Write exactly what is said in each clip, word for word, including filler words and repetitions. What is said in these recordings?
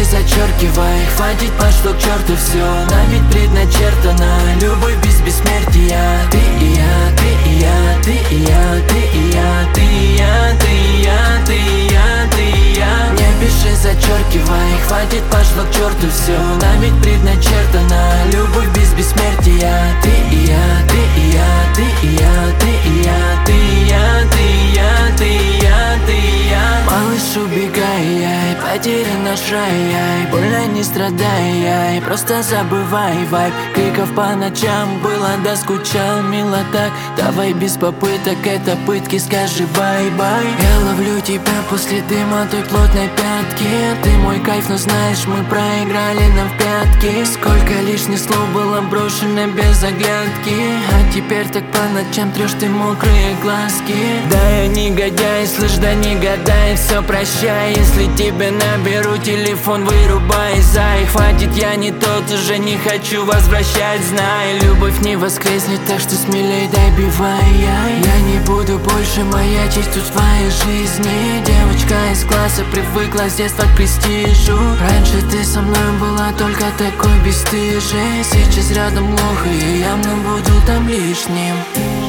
зачеркивай, хватит, пошло к черту все. Нам ведь предначертана любовь без бессмертия. Ты и я, ты и я, ты и я, ты и я, ты и я, ты и я, ты и я, ты и я. Не пиши, зачеркивай, хватит, пошло к черту все. Нам ведь предначертана любовь без бессмертия. Ты и я, ты и я, ты и я, ты и я, ты и я, ты и я, ты и я, ты и я. Малыш, убегай, потерян наш рай, больно не страдай, просто забывай вайб. Криков по ночам было, да скучал, мило так. Давай без попыток, это пытки, скажи бай-бай. Я ловлю тебя после дыма той плотной пятки. Ты мой кайф, но знаешь, мы проиграли нам в пятки. Сколько лишних слов было брошено без оглядки. А теперь так по ночам трешь ты мокрые глазки. Да я негодяй, слышь, да не гадай, все прощай. Если тебе наберу телефон, вырубай, зай. Хватит, я не тот, уже не хочу возвращать, знай. Любовь не воскреснет, так что смелей дай бивай. Я не буду больше маячить тут в твоей жизни. Девочка из класса привыкла с детства к престижу. Раньше ты со мной была только такой бесстыжей. Сейчас рядом лох, и я явно буду там лишним.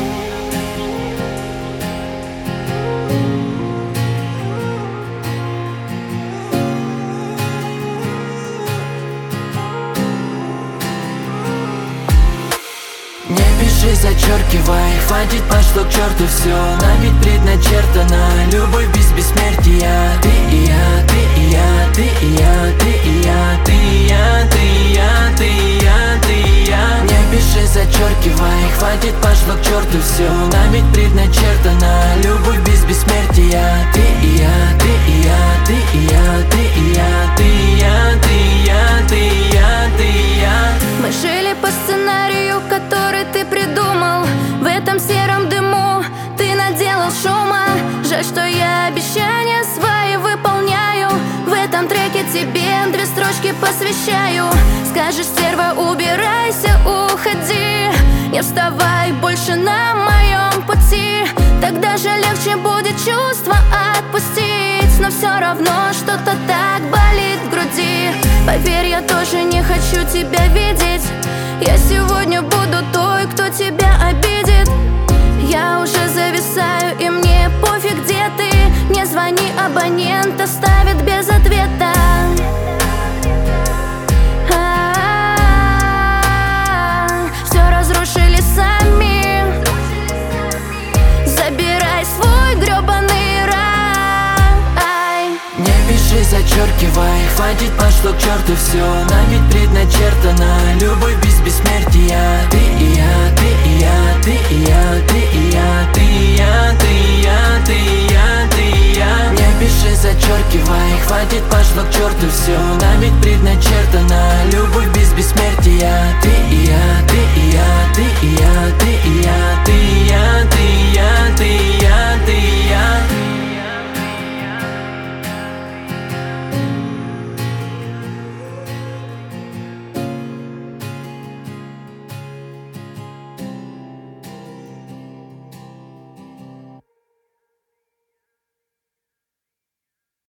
Не пиши, зачеркивай, хватит, пошло к черту все. Нам ведь предначертана любовь без бессмертия. Ты и я, ты и я, ты и я, ты и я, ты и я, ты и я, ты и я, ты и я. Не пиши, зачеркивай, хватит, пошло к черту все. Нам ведь предначертана любовь без бессмертия. Ты и я, ты и я, ты и я, ты и я, ты и я, ты и я, ты и я, ты и я. Мы жили по сценарию, который ты придумал. В этом сером дыму ты наделал шума. Жаль, что я обещания свои выполняю. В этом треке тебе две строчки посвящаю. Скажешь, стерва, убирайся, уходи. Не вставай больше на моем пути. Тогда же легче будет чувство отпустить. Но все равно что-то так болит в груди. Поверь, я тоже не хочу тебя видеть. Я сегодня буду той, кто тебя обидит. Я уже зависаю, и мне пофиг, где ты. Не звони, абонент оставит без ответа. Все разрушили сами. Забирай свой гребаный рай. Не пиши, зачеркивай, хватит, пошло к черту все. Нам ведь предначертана любовь без бессмертия. Ты и я, ты и я, ты и я, ты и я, ты и я, ты и я, ты и я, ты и я. Не пиши, зачеркивай, хватит, пошло к черту все. Нам ведь предначертана